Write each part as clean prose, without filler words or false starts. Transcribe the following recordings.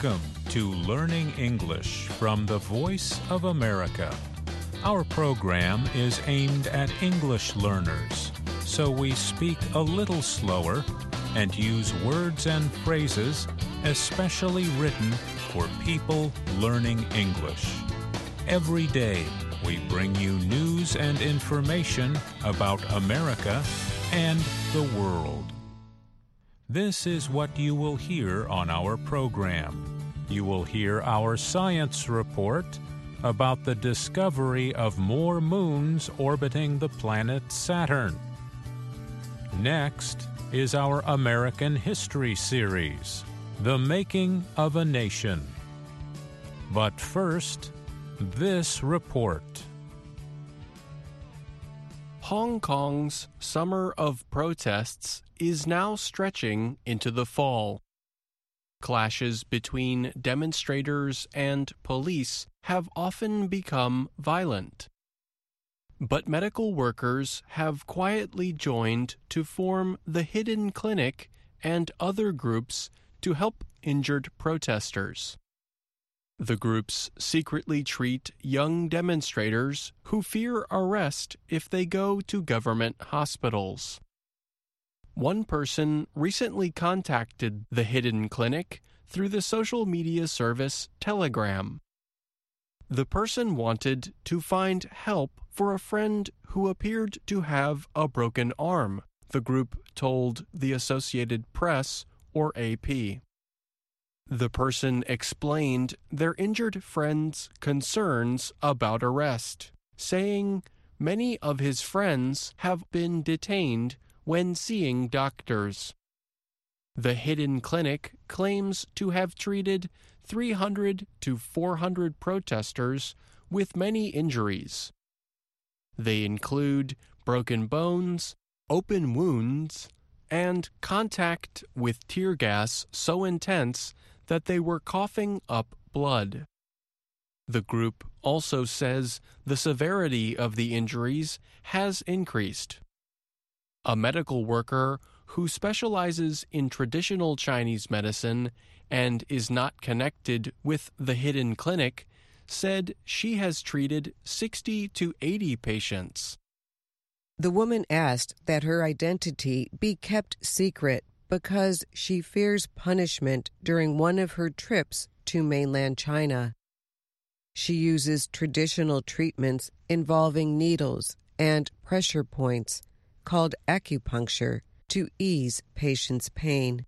Welcome to Learning English from the Voice of America. Our program is aimed at English learners, so we speak a little slower and use words and phrases especially written for people learning English. Every day, we bring you news and information about America and the world. This is what you will hear on our program. You will hear our science report about the discovery of more moons orbiting the planet Saturn. Next is our American History series, The Making of a Nation. But first, this report. Hong Kong's summer of protests is now stretching into the fall. Clashes between demonstrators and police have often become violent. But medical workers have quietly joined to form the Hidden Clinic and other groups to help injured protesters. The groups secretly treat young demonstrators who fear arrest if they go to government hospitals. One person recently contacted the Hidden Clinic through the social media service Telegram. The person wanted to find help for a friend who appeared to have a broken arm, the group told the Associated Press, or AP. The person explained their injured friend's concerns about arrest, saying many of his friends have been detained when seeing doctors. The Hidden Clinic claims to have treated 300 to 400 protesters with many injuries. They include broken bones, open wounds, and contact with tear gas so intense that they were coughing up blood. The group also says the severity of the injuries has increased. A medical worker who specializes in traditional Chinese medicine and is not connected with the Hidden Clinic said she has treated 60 to 80 patients. The woman asked that her identity be kept secret because she fears punishment during one of her trips to mainland China. She uses traditional treatments involving needles and pressure points, called acupuncture, to ease patients' pain.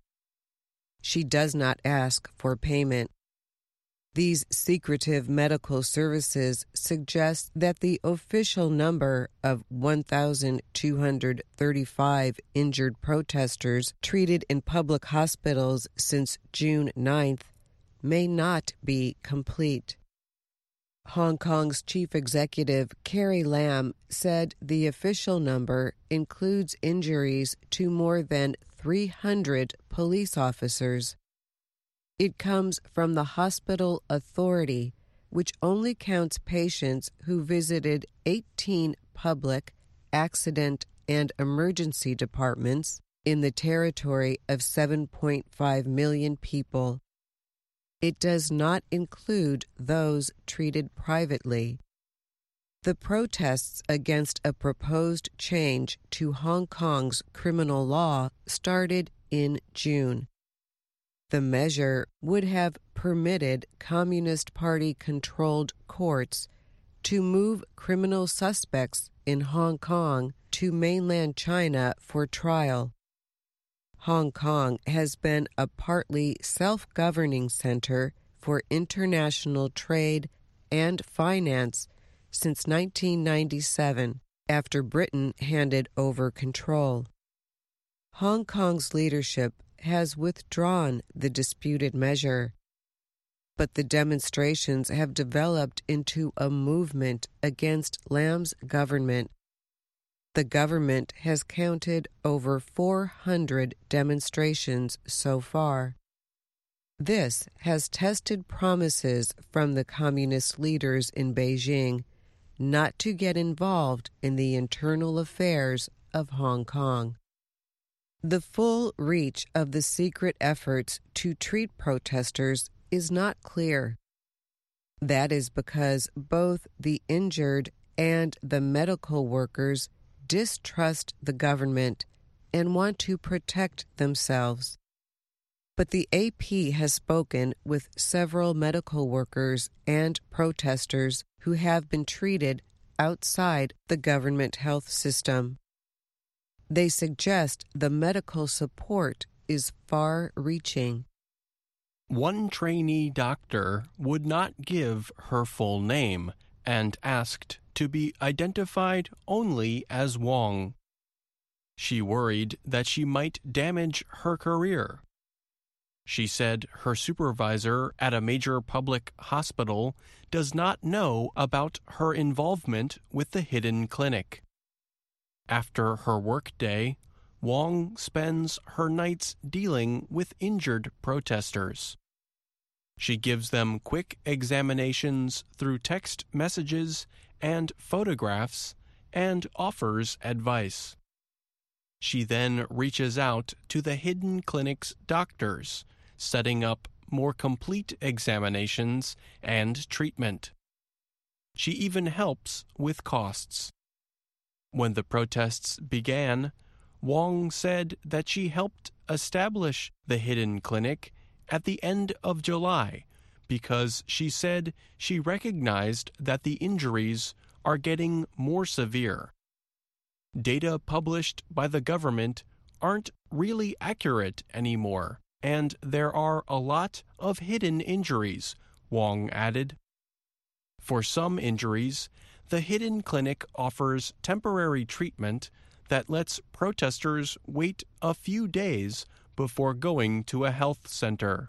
She does not ask for payment. These secretive medical services suggest that the official number of 1,235 injured protesters treated in public hospitals since June 9th may not be complete. Hong Kong's chief executive, Carrie Lam, said the official number includes injuries to more than 300 police officers. It comes from the hospital authority, which only counts patients who visited 18 public, accident, and emergency departments in the territory of 7.5 million people. It does not include those treated privately. The protests against a proposed change to Hong Kong's criminal law started in June. The measure would have permitted Communist Party-controlled courts to move criminal suspects in Hong Kong to mainland China for trial. Hong Kong has been a partly self-governing center for international trade and finance since 1997, after Britain handed over control. Hong Kong's leadership has withdrawn the disputed measure, but the demonstrations have developed into a movement against Lam's government. The government has counted over 400 demonstrations so far. This has tested promises from the communist leaders in Beijing not to get involved in the internal affairs of Hong Kong. The full reach of the secret efforts to treat protesters is not clear. That is because both the injured and the medical workers distrust the government and want to protect themselves. But the AP has spoken with several medical workers and protesters who have been treated outside the government health system. They suggest the medical support is far-reaching. One trainee doctor would not give her full name and asked to be identified only as Wong. She worried that she might damage her career. She said her supervisor at a major public hospital does not know about her involvement with the hidden clinic. After her workday, Wong spends her nights dealing with injured protesters. She gives them quick examinations through text messages and photographs and offers advice. She then reaches out to the hidden clinic's doctors, setting up more complete examinations and treatment. She even helps with costs. When the protests began, Wong said that she helped establish the hidden clinic at the end of July because she said she recognized that the injuries are getting more severe. Data published by the government aren't really accurate anymore, and there are a lot of hidden injuries, Wong added. For some injuries, the hidden clinic offers temporary treatment that lets protesters wait a few days before going to a health center.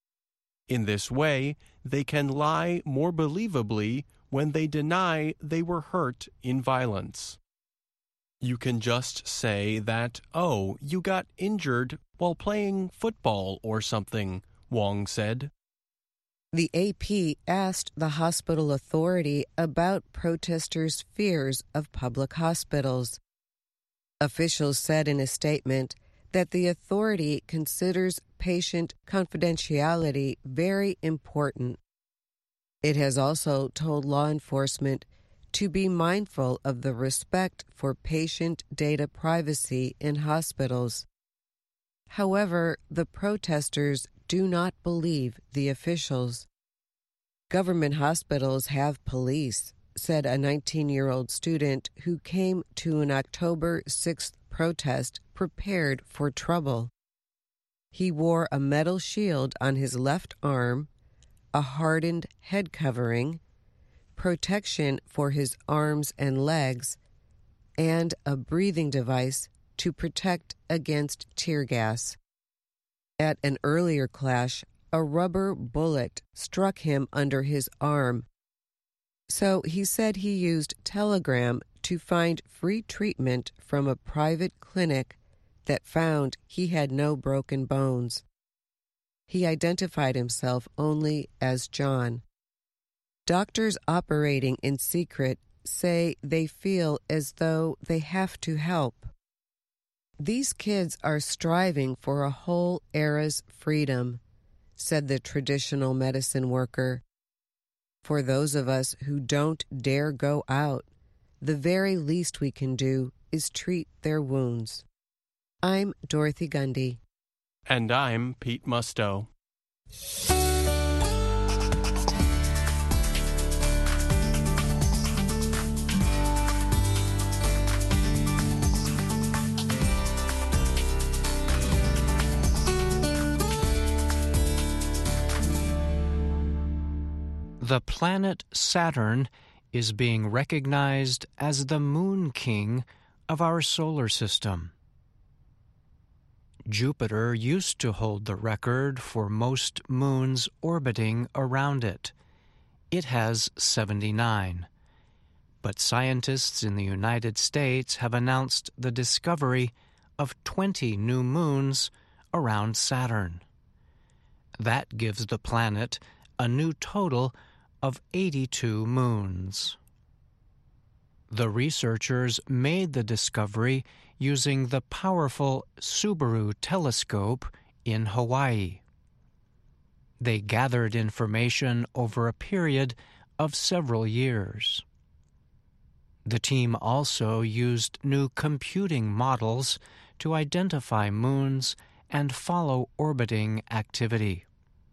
In this way, they can lie more believably when they deny they were hurt in violence. You can just say that, oh, you got injured while playing football or something, Wong said. The AP asked the hospital authority about protesters' fears of public hospitals. Officials said in a statement that the authority considers patient confidentiality very important. It has also told law enforcement to be mindful of the respect for patient data privacy in hospitals. However, the protesters do not believe the officials. Government hospitals have police, said a 19-year-old student who came to an October 6th protest prepared for trouble. He wore a metal shield on his left arm, a hardened head covering, protection for his arms and legs, and a breathing device to protect against tear gas. At an earlier clash, a rubber bullet struck him under his arm. So he said he used Telegram to find free treatment from a private clinic that found he had no broken bones. He identified himself only as John. Doctors operating in secret say they feel as though they have to help. These kids are striving for a whole era's freedom, said the traditional medicine worker. For those of us who don't dare go out, the very least we can do is treat their wounds. I'm Dorothy Gundy. And I'm Pete Musto. The planet Saturn is being recognized as the moon king of our solar system. Jupiter used to hold the record for most moons orbiting around it. It has 79. But scientists in the United States have announced the discovery of 20 new moons around Saturn. That gives the planet a new total of 82 moons. The researchers made the discovery using the powerful Subaru telescope in Hawaii. They gathered information over a period of several years. The team also used new computing models to identify moons and follow orbiting activity.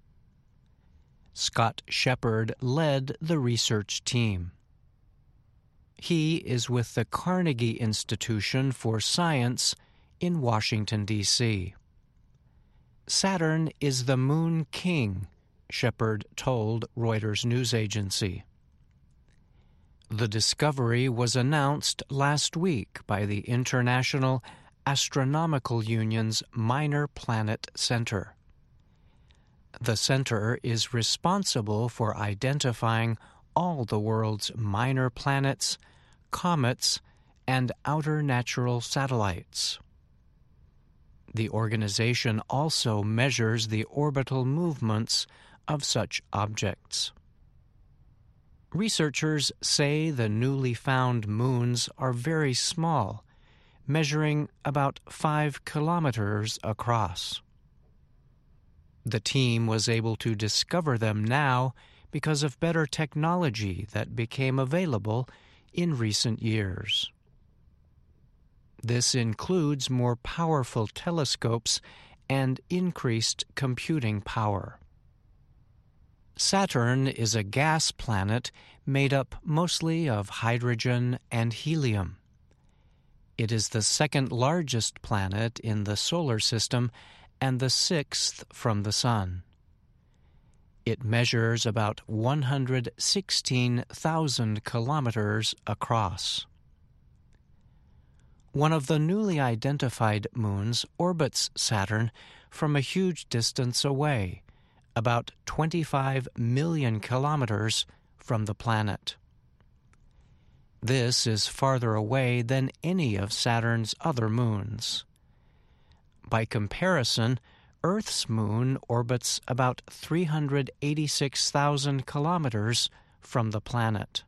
Scott Shepard led the research team. He is with the Carnegie Institution for Science in Washington, D.C. Saturn is the moon king, Shepard told Reuters news agency. The discovery was announced last week by the International Astronomical Union's Minor Planet Center. The center is responsible for identifying all the world's minor planets, comets, and outer natural satellites. The organization also measures the orbital movements of such objects. Researchers say the newly found moons are very small, measuring about 5 kilometers across. The team was able to discover them now because of better technology that became available in recent years. This includes more powerful telescopes and increased computing power. Saturn is a gas planet made up mostly of hydrogen and helium. It is the second largest planet in the solar system and the sixth from the Sun. It measures about 116,000 kilometers across. One of the newly identified moons orbits Saturn from a huge distance away, about 25 million kilometers from the planet. This is farther away than any of Saturn's other moons. By comparison, Earth's moon orbits about 386,000 kilometers from the planet.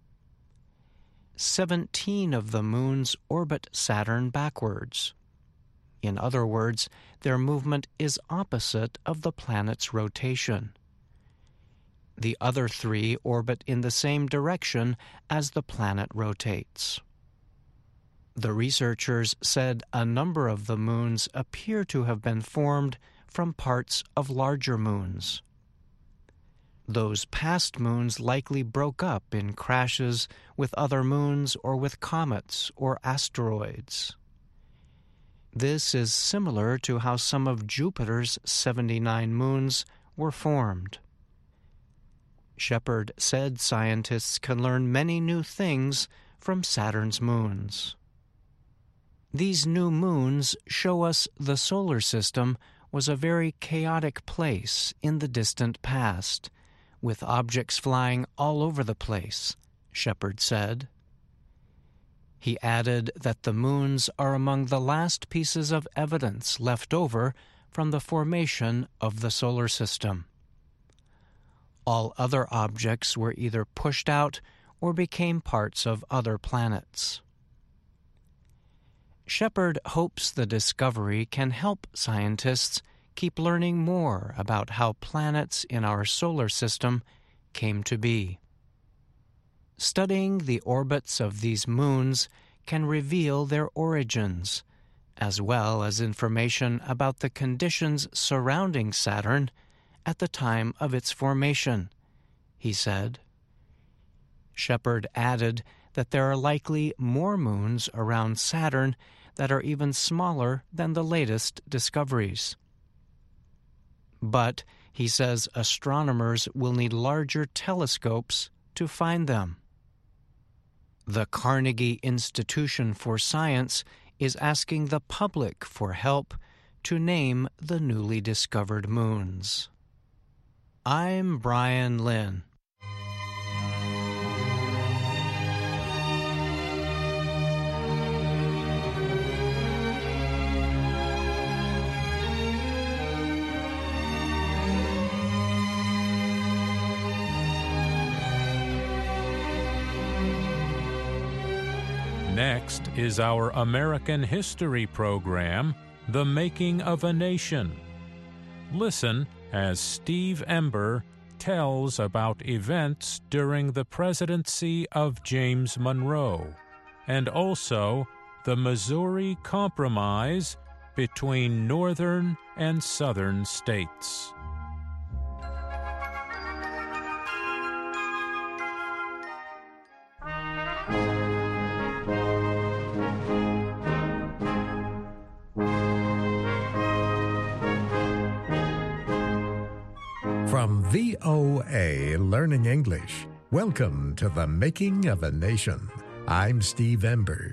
17 of the moons orbit Saturn backwards. In other words, their movement is opposite of the planet's rotation. The other 3 orbit in the same direction as the planet rotates. The researchers said a number of the moons appear to have been formed from parts of larger moons. Those past moons likely broke up in crashes with other moons or with comets or asteroids. This is similar to how some of Jupiter's 79 moons were formed. Shepard said scientists can learn many new things from Saturn's moons. These new moons show us the solar system was a very chaotic place in the distant past, with objects flying all over the place, Shepard said. He added that the moons are among the last pieces of evidence left over from the formation of the solar system. All other objects were either pushed out or became parts of other planets. Shepard hopes the discovery can help scientists keep learning more about how planets in our solar system came to be. Studying the orbits of these moons can reveal their origins, as well as information about the conditions surrounding Saturn at the time of its formation, he said. Shepard added that there are likely more moons around Saturn that are even smaller than the latest discoveries. But, he says, astronomers will need larger telescopes to find them. The Carnegie Institution for Science is asking the public for help to name the newly discovered moons. I'm Brian Lynn. Next is our American history program, The Making of a Nation. Listen as Steve Ember tells about events during the presidency of James Monroe, and also the Missouri Compromise between northern and southern states. From VOA Learning English, welcome to the Making of a Nation. I'm Steve Ember.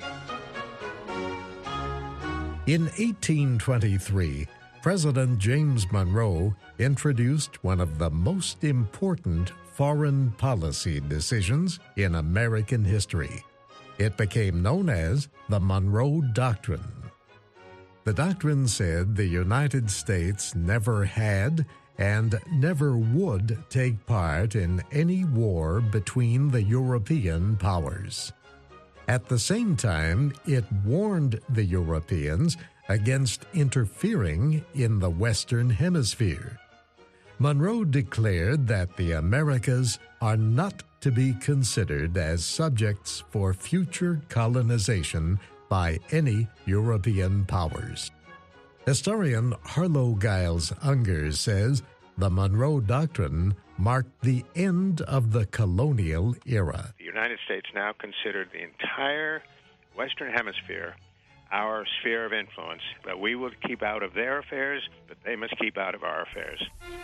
In 1823, President James Monroe introduced one of the most important foreign policy decisions in American history. It became known as the Monroe Doctrine. The doctrine said the United States never had and never would take part in any war between the European powers. At the same time, it warned the Europeans against interfering in the Western Hemisphere. Monroe declared that the Americas are not to be considered as subjects for future colonization by any European powers. Historian Harlow Giles Unger says the Monroe Doctrine marked the end of the colonial era. The United States now considered the entire Western Hemisphere our sphere of influence, that we will keep out of their affairs, but they must keep out of our affairs.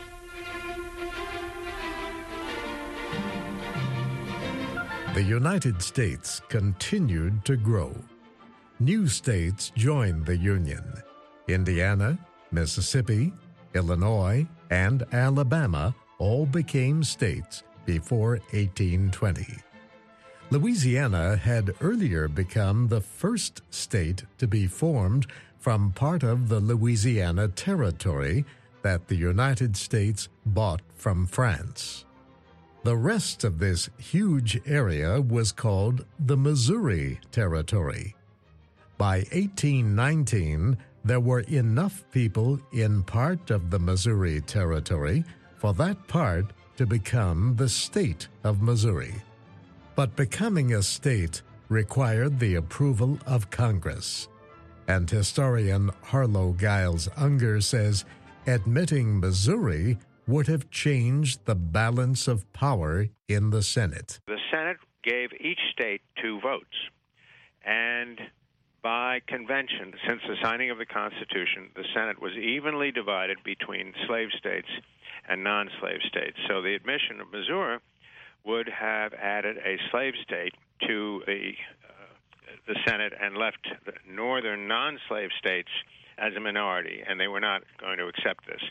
The United States continued to grow. New states joined the Union. Indiana, Mississippi, Illinois, and Alabama all became states before 1820. Louisiana had earlier become the first state to be formed from part of the Louisiana Territory that the United States bought from France. The rest of this huge area was called the Missouri Territory. By 1819, there were enough people in part of the Missouri Territory for that part to become the state of Missouri. But becoming a state required the approval of Congress. And historian Harlow Giles Unger says admitting Missouri would have changed the balance of power in the Senate. The Senate gave each state 2 votes, and by convention, since the signing of the Constitution, the Senate was evenly divided between slave states and non-slave states. So the admission of Missouri would have added a slave state to the Senate and left the northern non-slave states as a minority, and they were not going to accept this.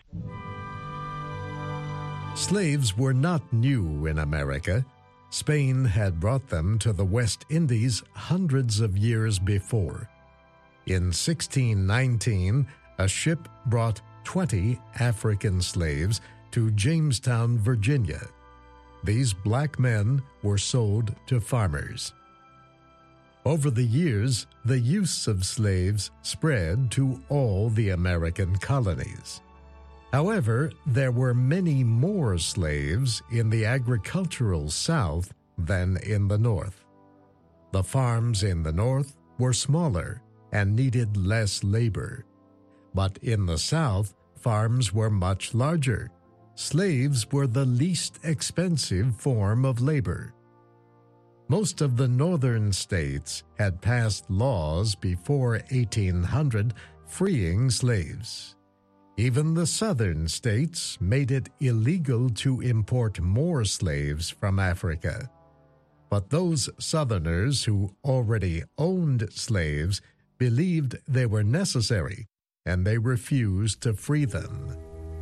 Slaves were not new in America. Spain had brought them to the West Indies hundreds of years before. In 1619, a ship brought 20 African slaves to Jamestown, Virginia. These black men were sold to farmers. Over the years, the use of slaves spread to all the American colonies. However, there were many more slaves in the agricultural South than in the North. The farms in the North were smaller and needed less labor. But in the South, farms were much larger. Slaves were the least expensive form of labor. Most of the northern states had passed laws before 1800 freeing slaves. Even the southern states made it illegal to import more slaves from Africa. But those Southerners who already owned slaves believed they were necessary, and they refused to free them.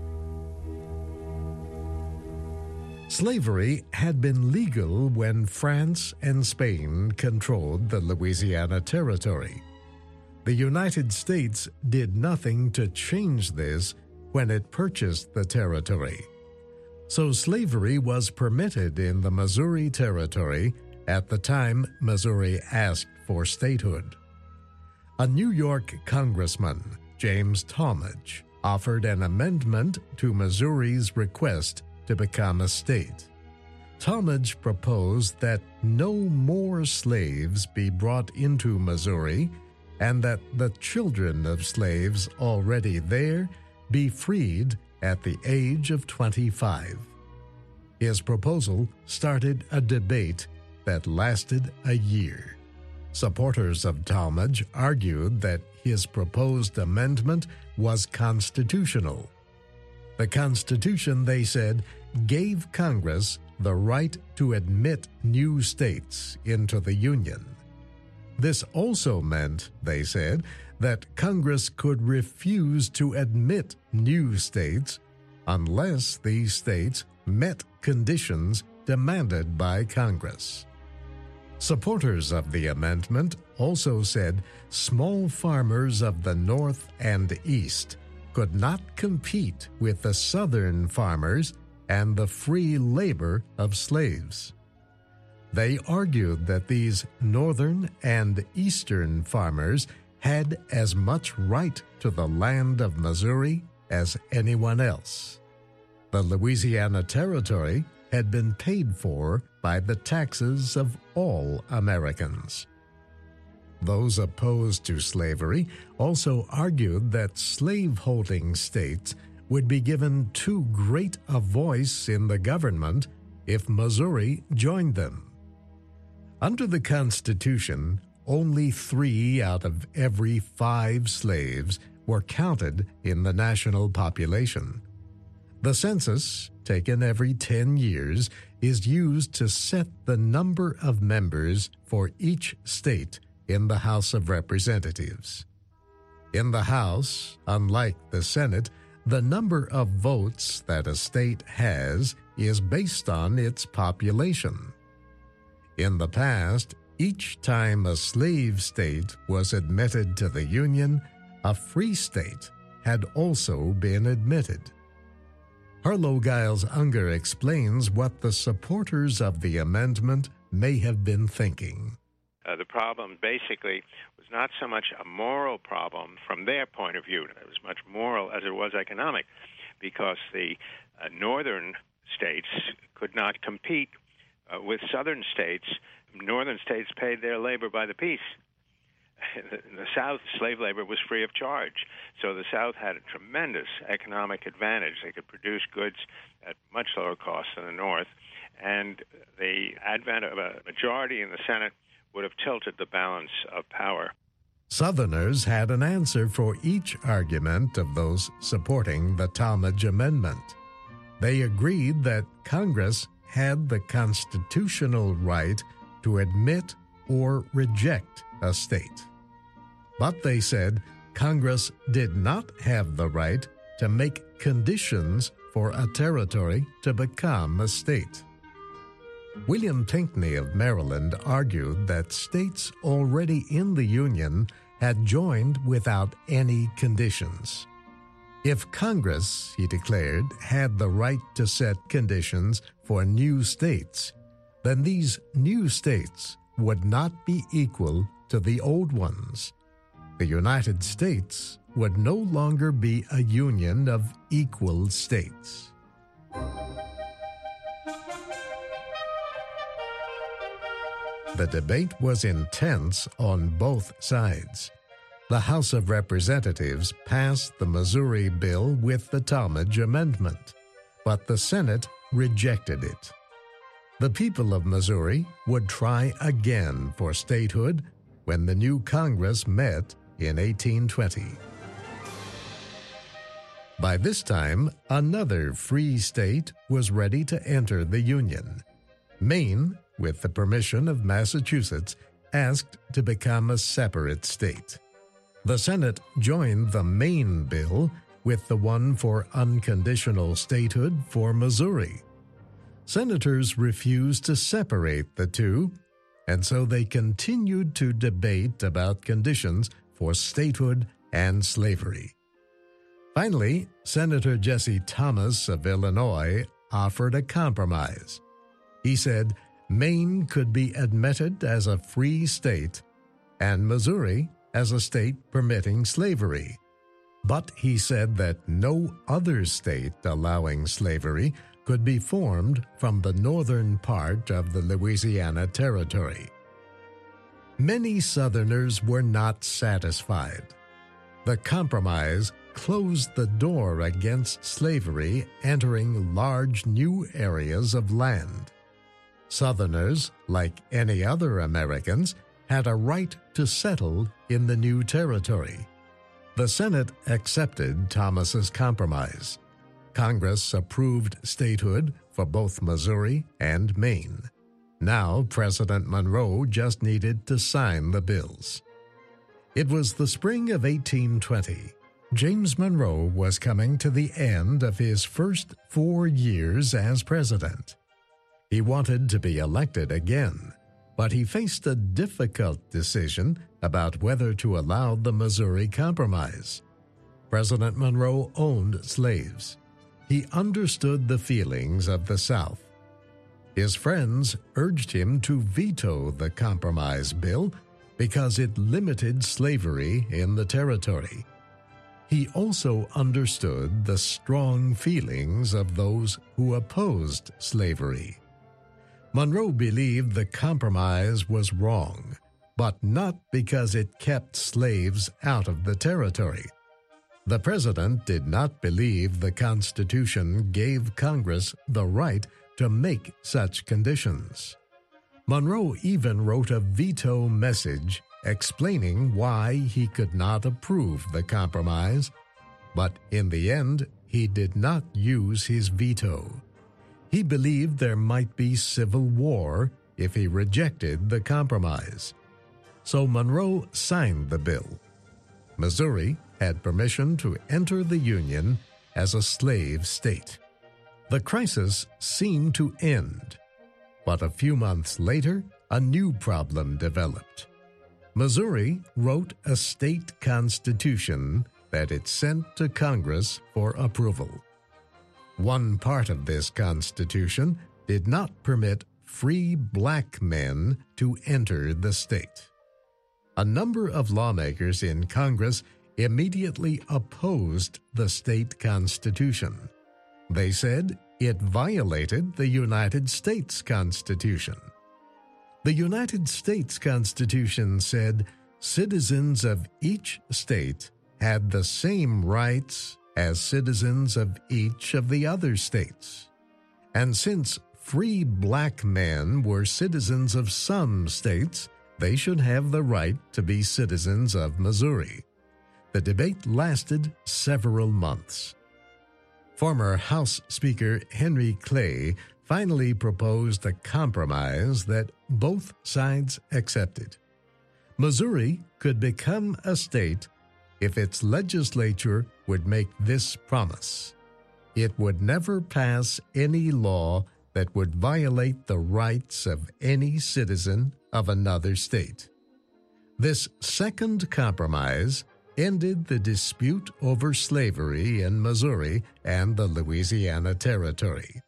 Slavery had been legal when France and Spain controlled the Louisiana Territory. The United States did nothing to change this when it purchased the territory. So slavery was permitted in the Missouri Territory at the time Missouri asked for statehood. A New York congressman, James Talmadge, offered an amendment to Missouri's request to become a state. Talmadge proposed that no more slaves be brought into Missouri and that the children of slaves already there be freed at the age of 25. His proposal started a debate that lasted a year. Supporters of Talmadge argued that his proposed amendment was constitutional. The Constitution, they said, gave Congress the right to admit new states into the Union. This also meant, they said, that Congress could refuse to admit new states unless these states met conditions demanded by Congress. Supporters of the amendment also said small farmers of the North and East could not compete with the Southern farmers and the free labor of slaves. They argued that these Northern and Eastern farmers had as much right to the land of Missouri as anyone else. The Louisiana Territory had been paid for by the taxes of all Americans. Those opposed to slavery also argued that slave-holding states would be given too great a voice in the government if Missouri joined them. Under the Constitution, only 3 out of every 5 slaves were counted in the national population. The census, taken every 10 years, is used to set the number of members for each state in the House of Representatives. In the House, unlike the Senate, the number of votes that a state has is based on its population. In the past, each time a slave state was admitted to the Union, a free state had also been admitted. Harlow Giles Unger explains what the supporters of the amendment may have been thinking. The problem basically was not so much a moral problem from their point of view. It was much moral as it was economic, because the northern states could not compete with southern states. Northern states paid their labor by the piece. In the South, slave labor was free of charge. So the South had a tremendous economic advantage. They could produce goods at much lower cost than the North. And the advent of a majority in the Senate would have tilted the balance of power. Southerners had an answer for each argument of those supporting the Talmadge Amendment. They agreed that Congress had the constitutional right to admit or reject a state. But they said Congress did not have the right to make conditions for a territory to become a state. William Pinckney of Maryland argued that states already in the Union had joined without any conditions. If Congress, he declared, had the right to set conditions for new states, then these new states would not be equal to the old ones. The United States would no longer be a union of equal states. The debate was intense on both sides. The House of Representatives passed the Missouri bill with the Talmadge Amendment, but the Senate rejected it. The people of Missouri would try again for statehood when the new Congress met in 1820. By this time, another free state was ready to enter the Union. Maine, with the permission of Massachusetts, asked to become a separate state. The Senate joined the Maine bill with the one for unconditional statehood for Missouri. Senators refused to separate the two, and so they continued to debate about conditions for statehood and slavery. Finally, Senator Jesse Thomas of Illinois offered a compromise. He said Maine could be admitted as a free state and Missouri as a state permitting slavery. But he said that no other state allowing slavery could be formed from the northern part of the Louisiana Territory. Many Southerners were not satisfied. The compromise closed the door against slavery entering large new areas of land. Southerners, like any other Americans, had a right to settle in the new territory. The Senate accepted Thomas's compromise. Congress approved statehood for both Missouri and Maine. Now President Monroe just needed to sign the bills. It was the spring of 1820. James Monroe was coming to the end of his first 4 years as president. He wanted to be elected again, but he faced a difficult decision about whether to allow the Missouri Compromise. President Monroe owned slaves. He understood the feelings of the South. His friends urged him to veto the compromise bill because it limited slavery in the territory. He also understood the strong feelings of those who opposed slavery. Monroe believed the compromise was wrong, but not because it kept slaves out of the territory. The president did not believe the Constitution gave Congress the right to make such conditions. Monroe even wrote a veto message explaining why he could not approve the compromise, but in the end, he did not use his veto. He believed there might be civil war if he rejected the compromise. So Monroe signed the bill. Missouri had permission to enter the Union as a slave state. The crisis seemed to end, but a few months later, a new problem developed. Missouri wrote a state constitution that it sent to Congress for approval. One part of this constitution did not permit free black men to enter the state. A number of lawmakers in Congress immediately opposed the state constitution. They said it violated the United States Constitution. The United States Constitution said citizens of each state had the same rights as citizens of each of the other states. And since free black men were citizens of some states, they should have the right to be citizens of Missouri. The debate lasted several months. Former House Speaker Henry Clay finally proposed a compromise that both sides accepted. Missouri could become a state if its legislature would make this promise: it would never pass any law that would violate the rights of any citizen of another state. This second compromise ended the dispute over slavery in Missouri and the Louisiana Territory.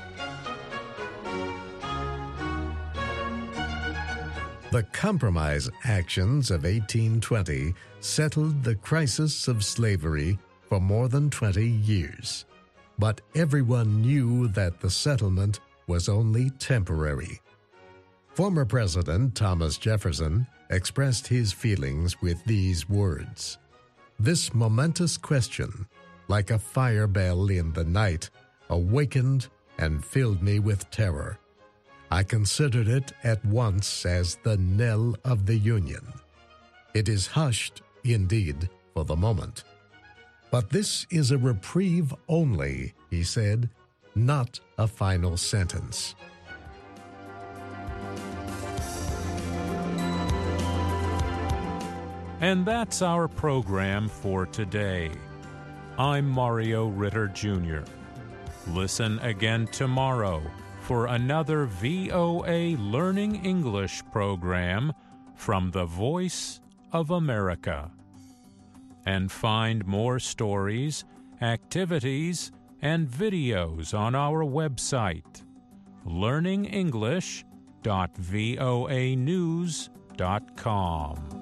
The compromise actions of 1820 settled the crisis of slavery for more than 20 years. But everyone knew that the settlement was only temporary. Former President Thomas Jefferson expressed his feelings with these words: "This momentous question, like a fire bell in the night, awakened and filled me with terror. I considered it at once as the knell of the Union. It is hushed, indeed, for the moment. But this is a reprieve only," he said, "not a final sentence." And that's our program for today. I'm Mario Ritter Jr. Listen again tomorrow for another VOA Learning English program from the Voice of America. And find more stories, activities, and videos on our website, learningenglish.voanews.com.